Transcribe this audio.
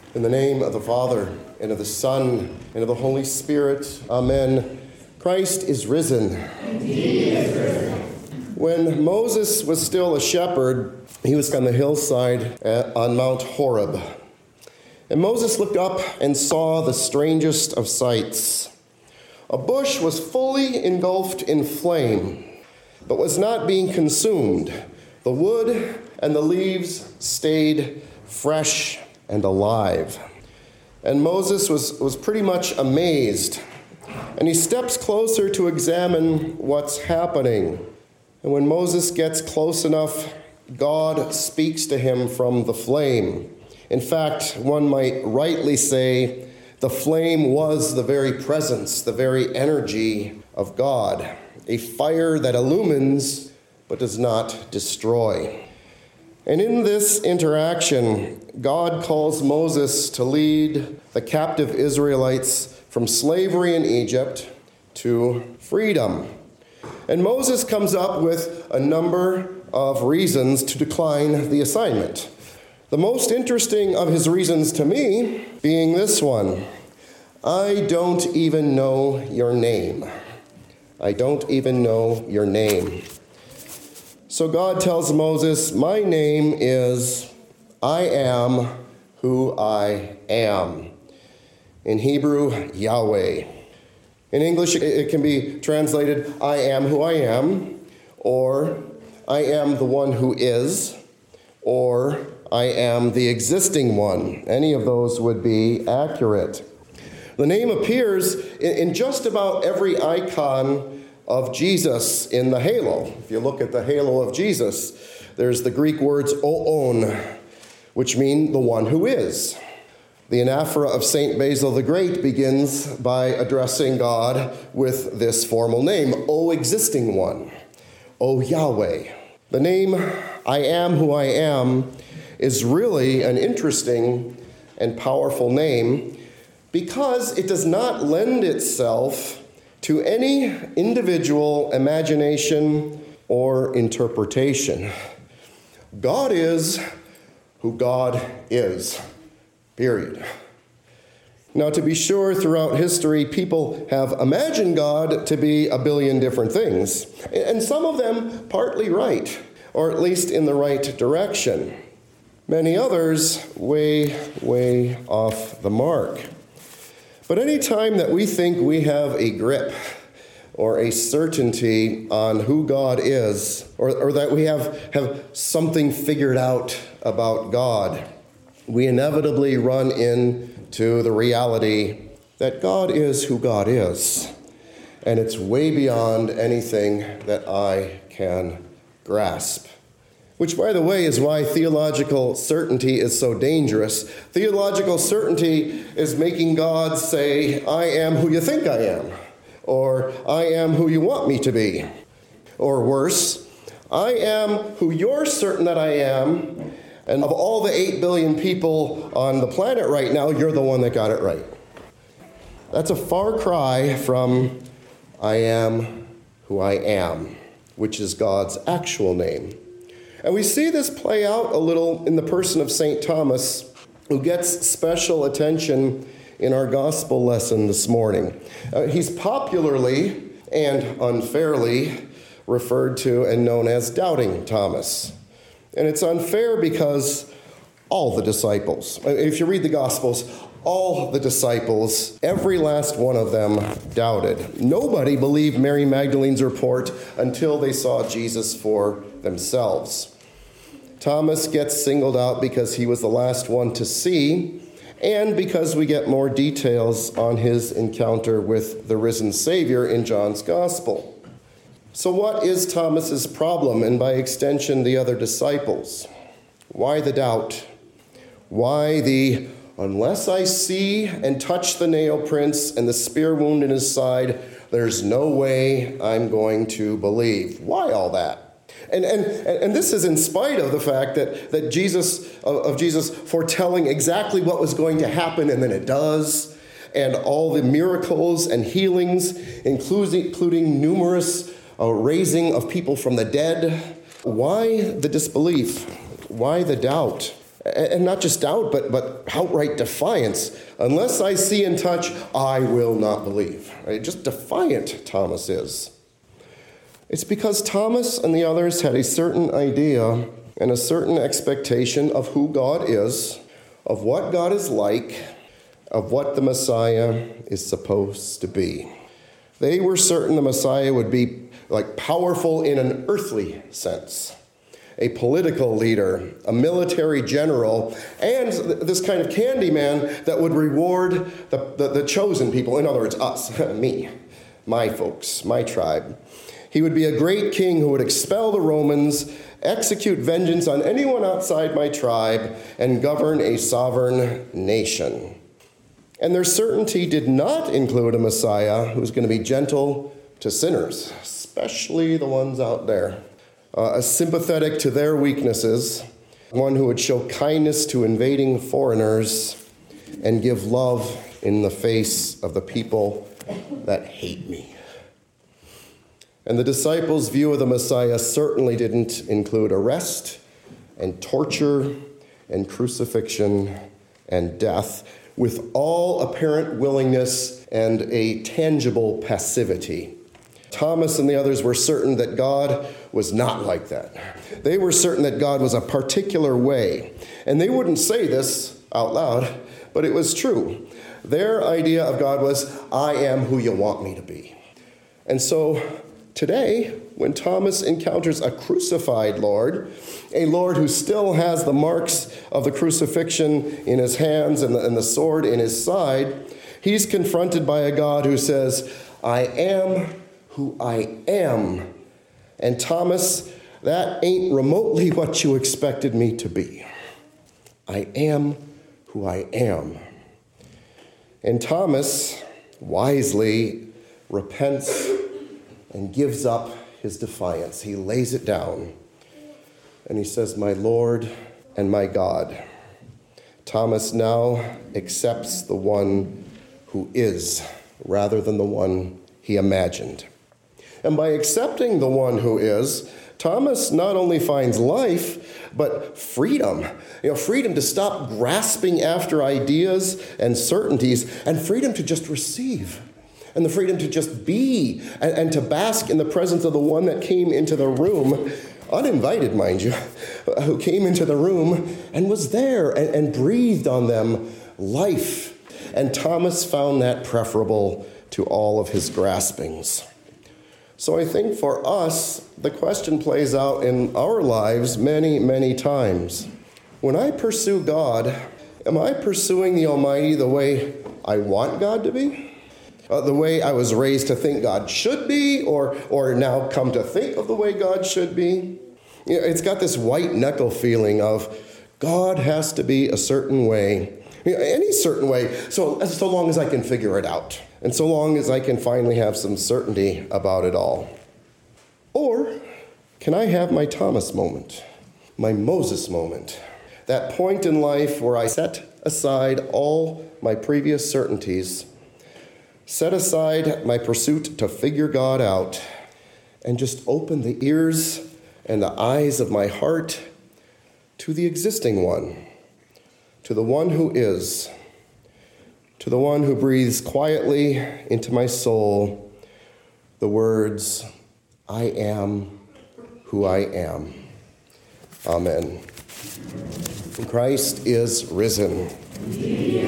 In the name of the Father, and of the Son, and of the Holy Spirit. Amen. Christ is risen. Indeed he is risen. When Moses was still a shepherd, he was on the hillside on Mount Horeb. And Moses looked up and saw the strangest of sights. A bush was fully engulfed in flame, but was not being consumed. The wood and the leaves stayed fresh and alive. And Moses was pretty much amazed. And he steps closer to examine what's happening. And when Moses gets close enough, God speaks to him from the flame. In fact, one might rightly say the flame was the very presence, the very energy of God, a fire that illumines but does not destroy. And in this interaction, God calls Moses to lead the captive Israelites from slavery in Egypt to freedom. And Moses comes up with a number of reasons to decline the assignment. The most interesting of his reasons to me being this one: I don't even know your name. I don't even know your name. So God tells Moses, my name is I am who I am. In Hebrew, Yahweh. In English, it can be translated, I am who I am, or I am the one who is, or I am the existing one. Any of those would be accurate. The name appears in just about every icon of Jesus in the halo. If you look at the halo of Jesus, there's the Greek words oon, which mean the one who is. The anaphora of St. Basil the Great begins by addressing God with this formal name, O existing one, O Yahweh. The name I am who I am is really an interesting and powerful name because it does not lend itself to any individual imagination or interpretation. God is who God is, period. Now, to be sure, throughout history, people have imagined God to be a billion different things, and some of them partly right, or at least in the right direction. Many others way off the mark. But any time that we think we have a grip or a certainty on who God is, or that we have something figured out about God, we inevitably run into the reality that God is who God is. And it's way beyond anything that I can grasp. Which, by the way, is why theological certainty is so dangerous. Theological certainty is making God say, I am who you think I am, or I am who you want me to be. Or worse, I am who you're certain that I am, and of all the 8 billion people on the planet right now, you're the one that got it right. That's a far cry from I am who I am, which is God's actual name. And we see this play out a little in the person of St. Thomas, who gets special attention in our gospel lesson this morning. He's popularly and unfairly referred to and known as Doubting Thomas. And it's unfair because all the disciples, if you read the Gospels, all the disciples, every last one of them doubted. Nobody believed Mary Magdalene's report until they saw Jesus for themselves. Thomas gets singled out because he was the last one to see, and because we get more details on his encounter with the risen Savior in John's Gospel. So what is Thomas's problem, and by extension the other disciples? Why the doubt? Why the unless I see and touch the nail prints and the spear wound in his side, there's no way I'm going to believe? Why all that? And this is in spite of the fact that Jesus foretelling exactly what was going to happen, and then it does, and all the miracles and healings, including numerous raising of people from the dead. Why the disbelief? Why the doubt? And not just doubt, but outright defiance. Unless I see and touch, I will not believe. Right? Just defiant, Thomas is. It's because Thomas and the others had a certain idea and a certain expectation of who God is, of what God is like, of what the Messiah is supposed to be. They were certain the Messiah would be like powerful in an earthly sense, a political leader, a military general, and this kind of candy man that would reward the chosen people. In other words, us, me, my folks, my tribe. He would be a great king who would expel the Romans, execute vengeance on anyone outside my tribe, and govern a sovereign nation. And their certainty did not include a Messiah who was going to be gentle to sinners, especially the ones out there. Sympathetic to their weaknesses, one who would show kindness to invading foreigners and give love in the face of the people that hate me. And the disciples' view of the Messiah certainly didn't include arrest and torture and crucifixion and death, with all apparent willingness and a tangible passivity. Thomas and the others were certain that God was not like that. They were certain that God was a particular way. And they wouldn't say this out loud, but it was true. Their idea of God was, I am who you want me to be. And so today, when Thomas encounters a crucified Lord, a Lord who still has the marks of the crucifixion in his hands and the sword in his side, he's confronted by a God who says, I am who I am. And Thomas, that ain't remotely what you expected me to be. I am who I am. And Thomas wisely repents and gives up his defiance. He lays it down. And he says, my Lord and my God. Thomas now accepts the one who is, rather than the one he imagined. And by accepting the one who is, Thomas not only finds life, but freedom. Freedom to stop grasping after ideas and certainties, and freedom to just receive. And the freedom to just be and to bask in the presence of the one that came into the room, uninvited, mind you, who came into the room and was there and breathed on them life. And Thomas found that preferable to all of his graspings. So I think for us, the question plays out in our lives many, many times. When I pursue God, am I pursuing the Almighty the way I want God to be? The way I was raised to think God should be, or now come to think of the way God should be? It's got this white knuckle feeling of God has to be a certain way, any certain way, so long as I can figure it out, and so long as I can finally have some certainty about it all. Or can I have my Thomas moment, my Moses moment, that point in life where I set aside all my previous certainties, set aside my pursuit to figure God out, and just open the ears and the eyes of my heart to the existing one, to the one who is, to the one who breathes quietly into my soul the words, I am who I am. Amen. Christ is risen.